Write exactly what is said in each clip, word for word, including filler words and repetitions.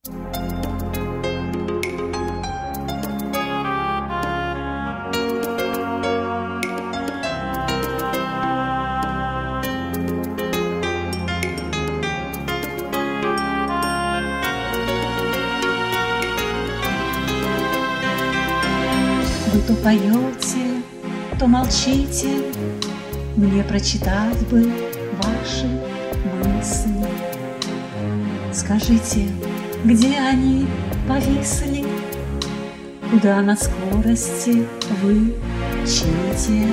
Вы то поете, то молчите, мне прочитать бы ваши мысли. Скажите, где они повисли, куда на скорости вы мчите?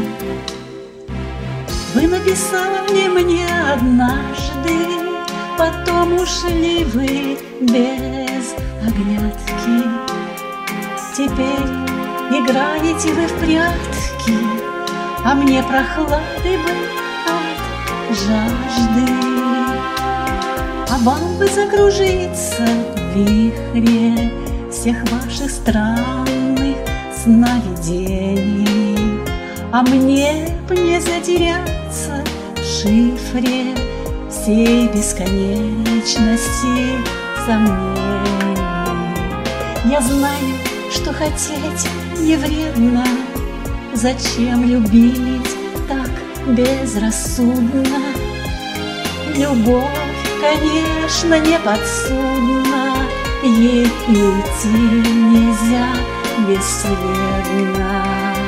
Вы написали мне однажды, потом ушли вы без оглядки. Теперь играете вы в прятки, а мне прохлады бы от жажды. А вам бы закружиться в вихре всех ваших странных сновидений, а мне б не затеряться в шифре всей бесконечности сомнений. Я знаю, что хотеть не вредно, зачем любить так безрассудно? Любовь, конечно, не подсудна, ей уйти нельзя бесследно.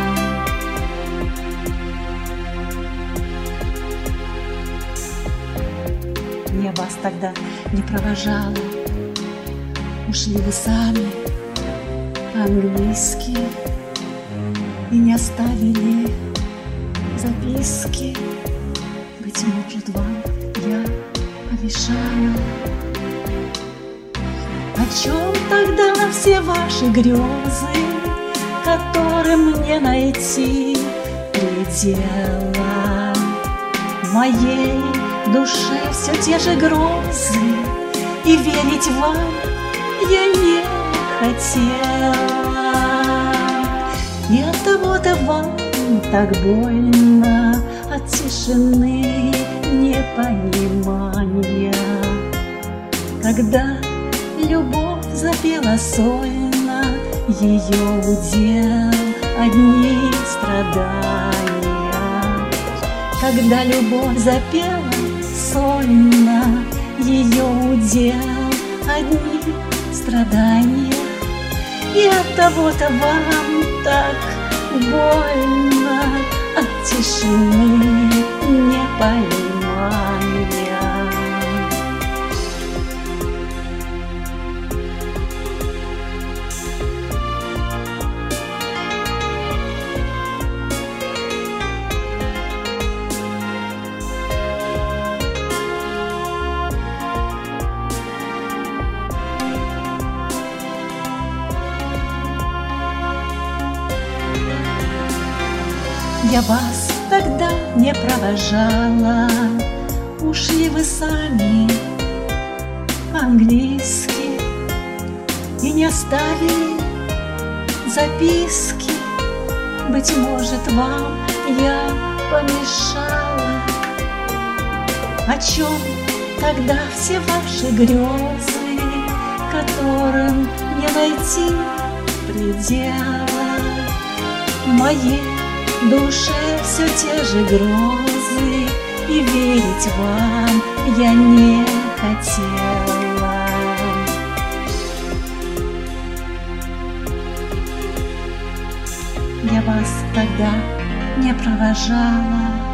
Я вас тогда не провожала, ушли вы сами по-английски и не оставили записки. Быть может, вам я помешала. О чем тогда все ваши грезы, которым мне найти предела? В моей душе все те же грозы, и верить вам я не хотела. И оттого-то вам так больно от тишины непонимания, когда любовь запела сольно, ее удел одни страдания. Когда любовь запела сольно, ее удел одни страдания. И оттого-то вам так больно от тишины непонимания. Я вас тогда не провожала, ушли вы сами по-английски и не оставили записки. Быть может, вам я помешала. О чем тогда все ваши грезы, которым не найти предела? В моей душе все те же грозы, и верить вам я не хотела. Я вас тогда не провожала,